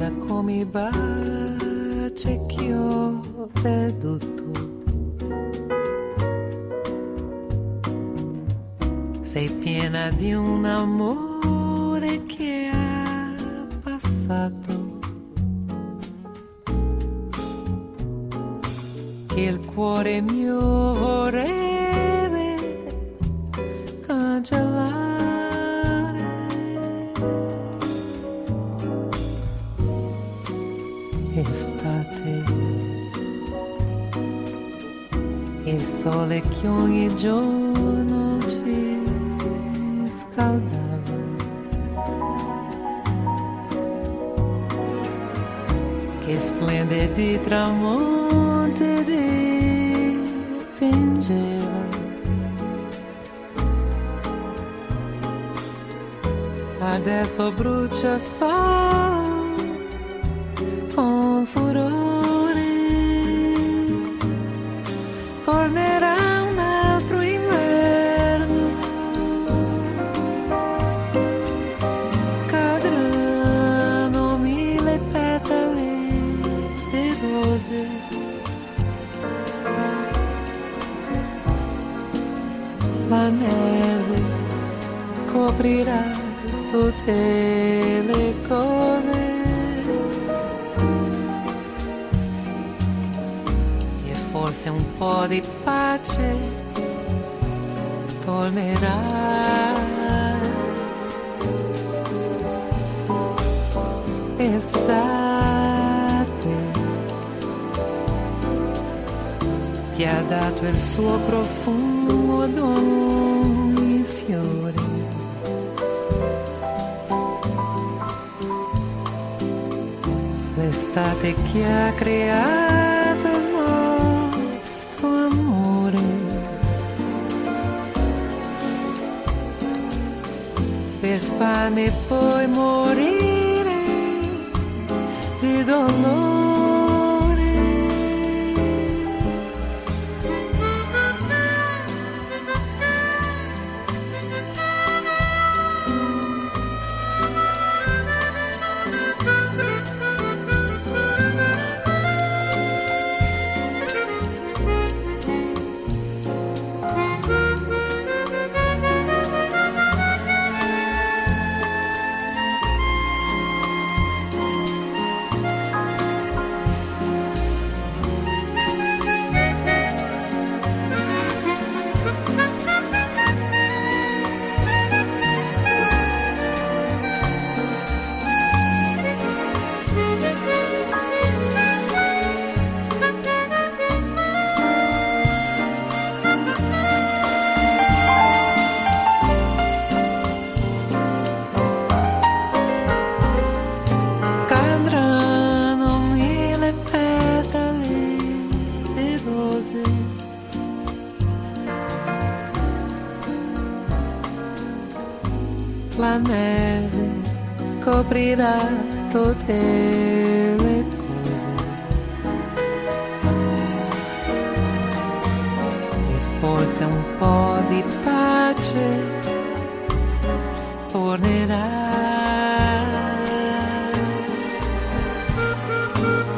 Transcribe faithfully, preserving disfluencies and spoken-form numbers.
guarda come bacia che ho perduto. Sei piena di un amore che ha passato, che il cuore mio vorrebbe cancellare. Estate, il sole che ogni giorno ci scaldava, che splendidi tramonti dipingeva. Adesso brucia solo con furore, tornerà un altro inverno, cadranno mille petali di rose, la neve coprirà tutte le cose. Forse un po' di pace tornerà. Estate che ha dato il suo profumo ad ogni fiore. L'estate che ha creato il nostro amore, per farmi poi morire di dolore. La neve coprirà tutte le cose e forse un po' di pace tornerà.